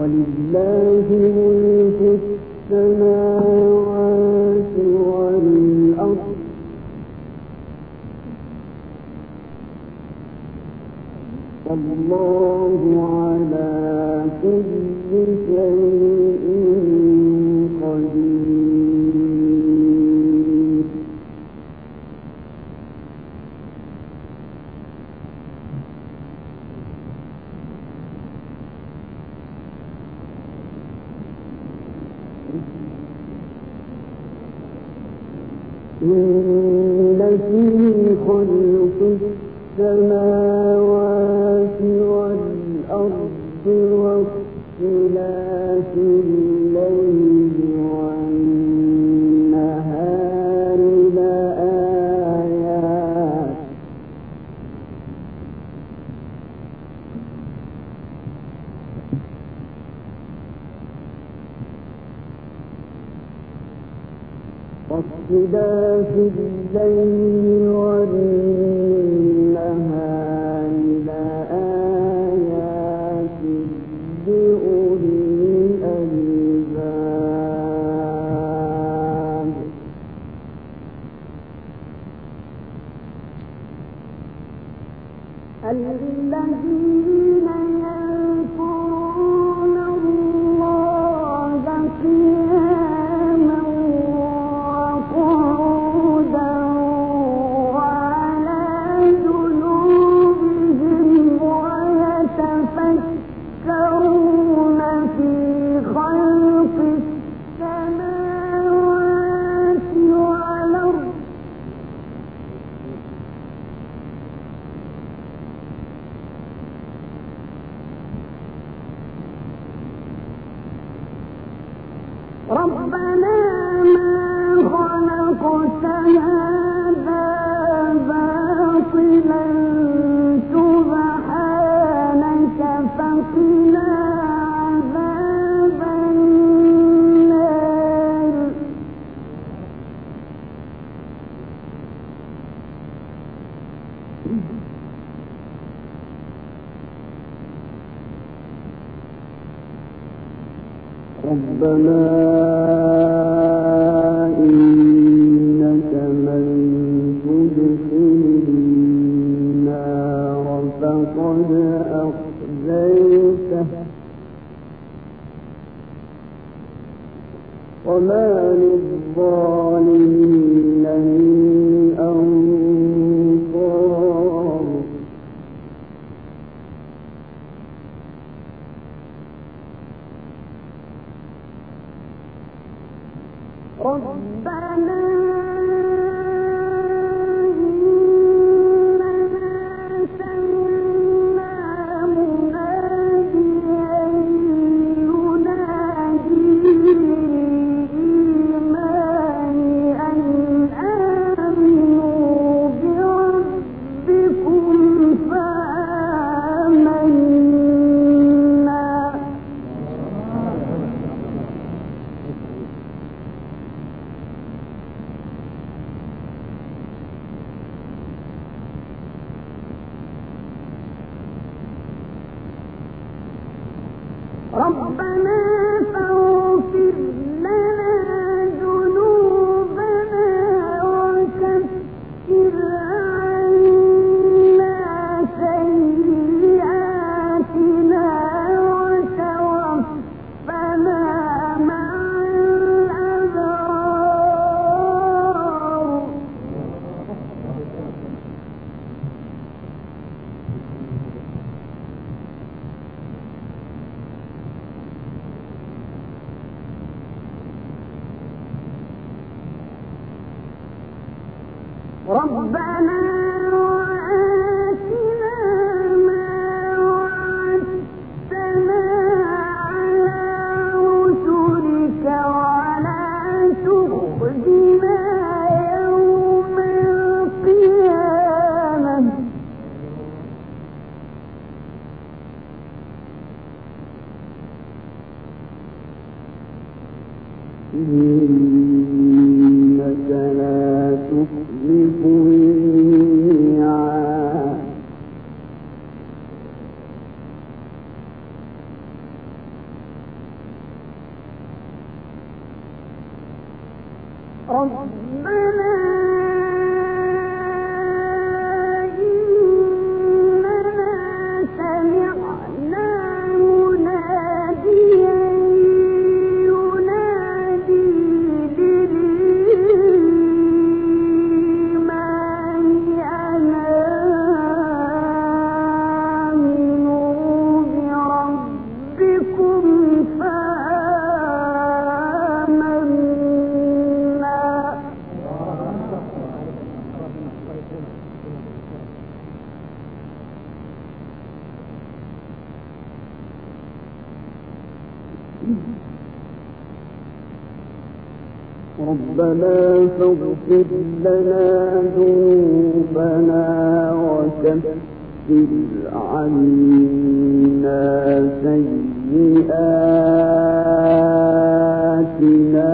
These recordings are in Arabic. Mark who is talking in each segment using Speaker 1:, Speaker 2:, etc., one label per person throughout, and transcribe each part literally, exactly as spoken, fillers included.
Speaker 1: ولله ملك السماوات والأرض والله على كل شيء قدير. إن في خلق السماوات والأرض واختلاف الليل والنهار لآيات واختلاف الليل والنهار لآيات لأولي الألباب. الذين يذكرون الله قياما وقعودا وعلى جنوبهم ويتفكرون في خلق السماوات والأرض ربنا ما خلقت هذا باطلا سبحانك فقنا عذاب النار. ربنا إنك من تدخل النار فقد أخزيته وما للظالمين من أنصار. ربنا إننا سمعنا مناديا ينادي للإيمان أن آمنوا بربكم فآمنا. ربنا فاغفر لنا ذنوبنا وكفر عنا سيئاتنا وتوفنا مع الأبرار. ربنا وآتنا ما وعدتنا على رسلك ولا تخزنا يوم القيامة. إنك لا تخلف ربنا فاغفر لنا ذنوبنا وكفر عنا سيئاتنا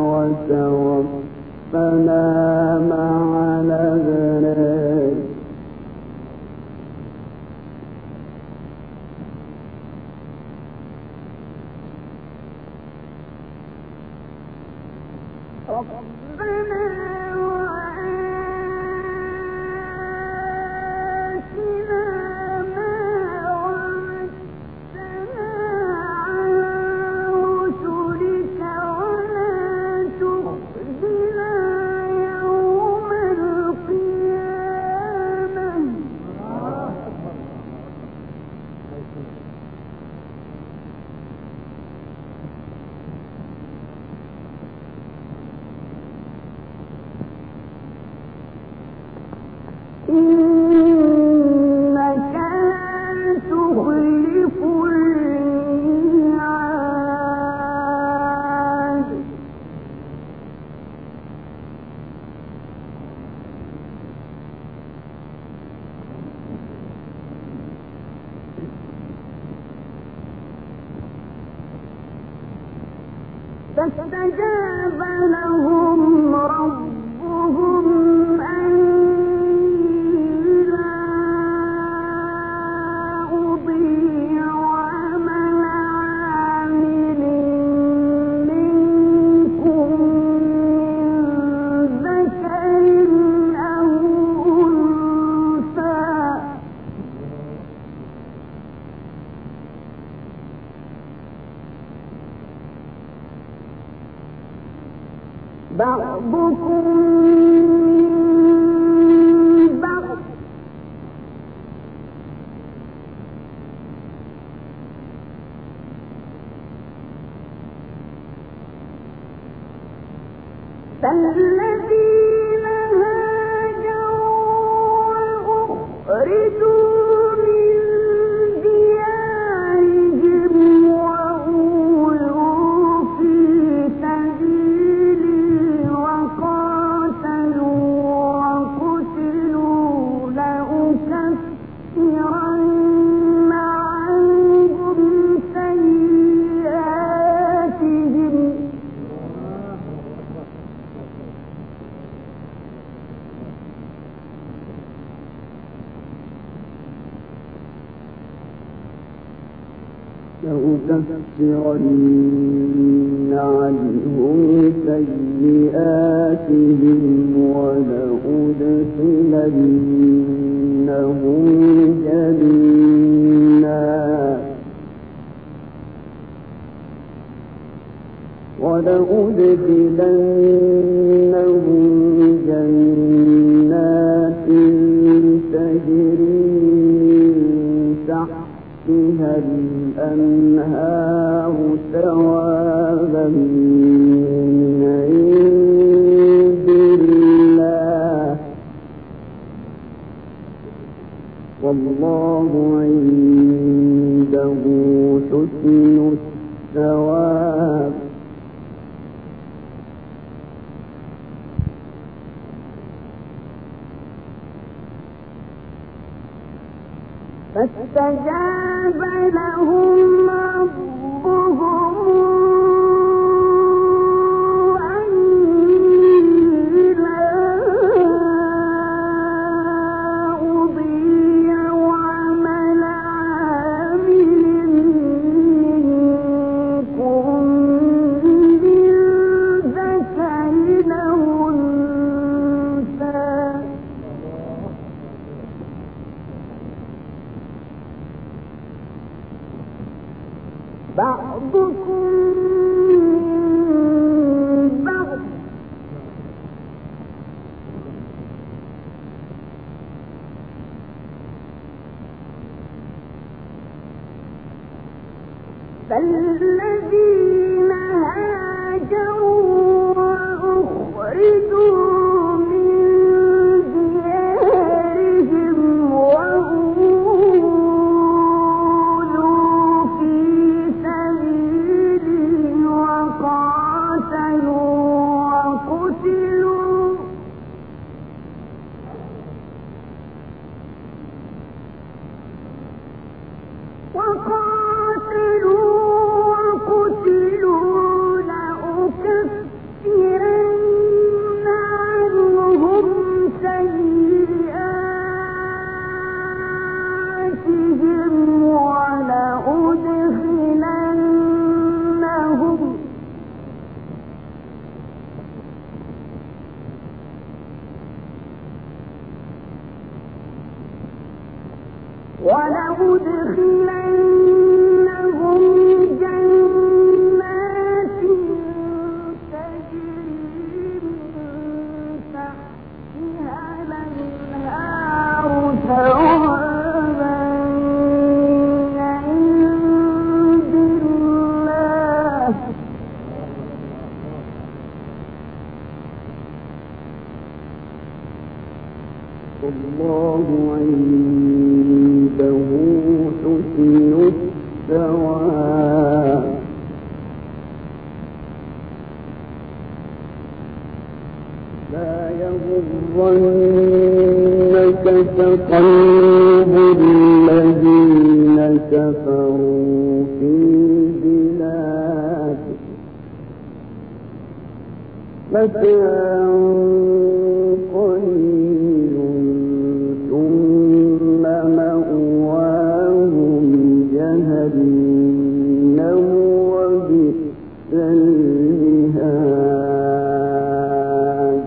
Speaker 1: وتوفنا مع الأبرار. ربنا وآتنا ما وعدتنا على رسلك ولا تخزنا يوم القيامة. إنك لا تخلف الميعاد. فاستجاب لهم ربهم بعضكم من بعض فالذين هاجروا وأخرجوا من ديارهم وأوذوا في سبيلي وقاتلوا وقتلوا لأكفرن عنهم سيئاتهم لأكفرن عنهم سيئاتهم ولأدخلنهم جنات ولأدخلنهم جنات تجري من تحتها الأنهار ثوابا من عند الله والله عنده حسن الثواب. فاستجاب لهم ربهم أني لا أضيع عمل عامل منكم من ذكر أو فالذين هاجروا وأخرجوا من ديارهم وأوذوا في سبيلي وقاتلوا وقتلوا وقاتلوا وقتلوا لأكفرن عنهم سيئاتهم ولأدخلنهم ولأدخلنهم جنات تجري من تحتها الأنهار ثوابا عند الله والله عنده حسن الثواب لا يغرنك تقلب الذين كفروا في البلاد متاع قليل ثم مأواهم جهنم وبئس المهاد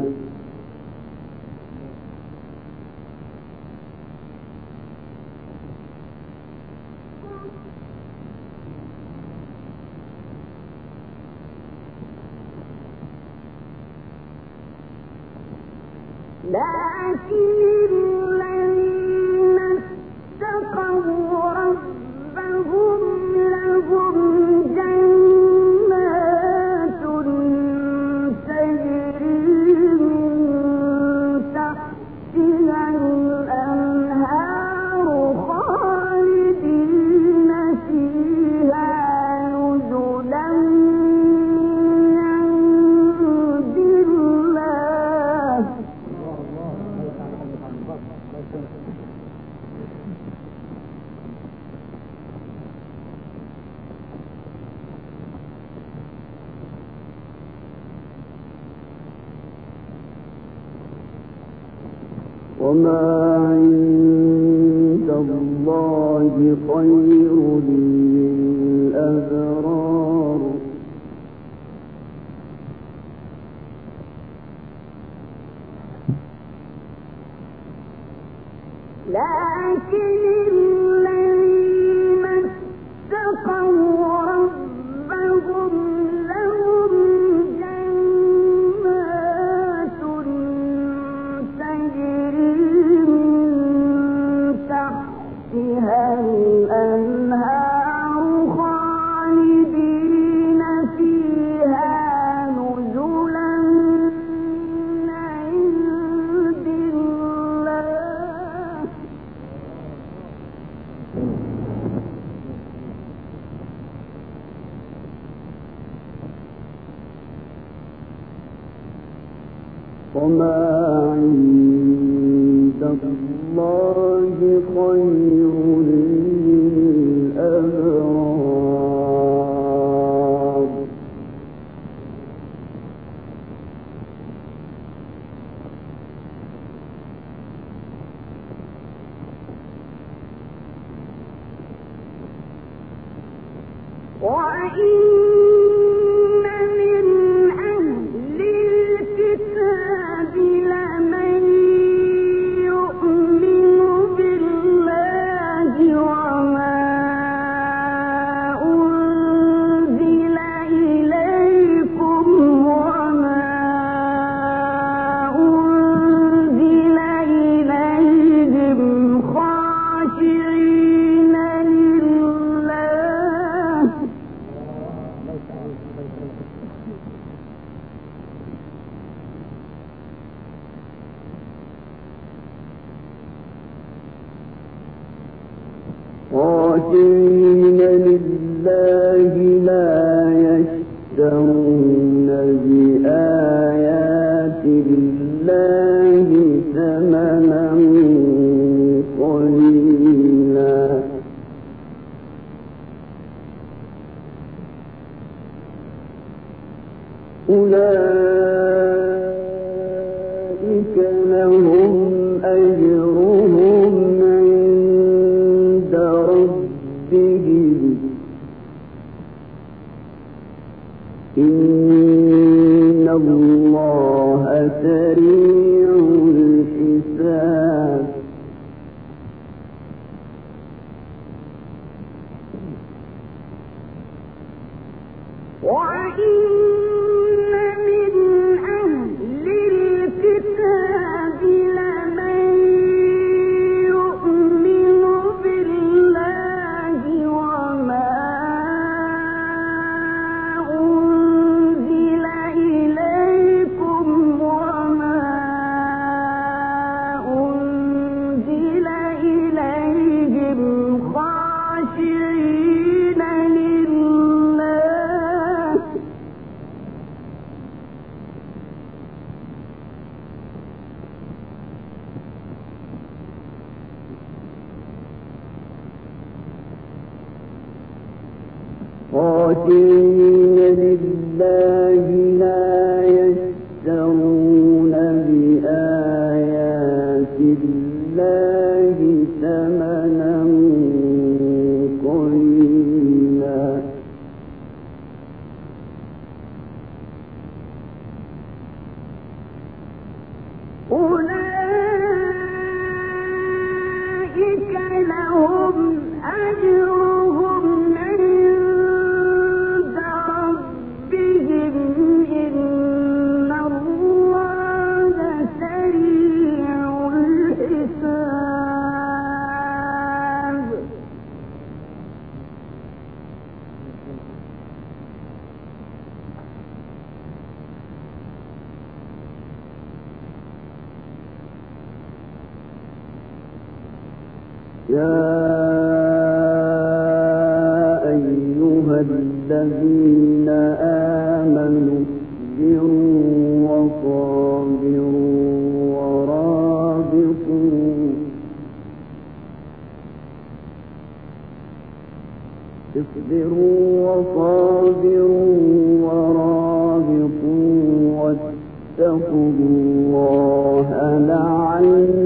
Speaker 1: لكن الذين اتقوا ربهم لهم جنات تجري من تحتها الأنهار خالدين فيها نزلا من عند الله وما عند الله خير للأبرار لكن الذين اتقوا ربهم لهم جنات تجري من تحتها الأنهار خالدين فيها نزلا من عند الله وما عند الله خير للأبرار وإن من أهل الكتاب لمن يؤمن بالله وما أنزل إليكم وما أنزل إليهم خاشعين لله
Speaker 2: خاشعين لله لا يشترون بآيات الله ثمنا قليلا أولئك لهم أجرهم عند ربهم إن الله سريع الحساب
Speaker 1: وإن من أهل الكتاب لمن يؤمن بالله وما أنزل إليكم وما أنزل إليهم خاشعين لله
Speaker 2: خاشعين لله لا يشترون بآيات الله ثمنا قليلا
Speaker 1: أولئك لهم أجرهم عند ربهم إن الله سريع الحساب
Speaker 2: يا أيها الذين آمنوا اصبروا وصابروا ورابطوا اصبروا وصابروا ورابطوا واتقوا الله لعلكم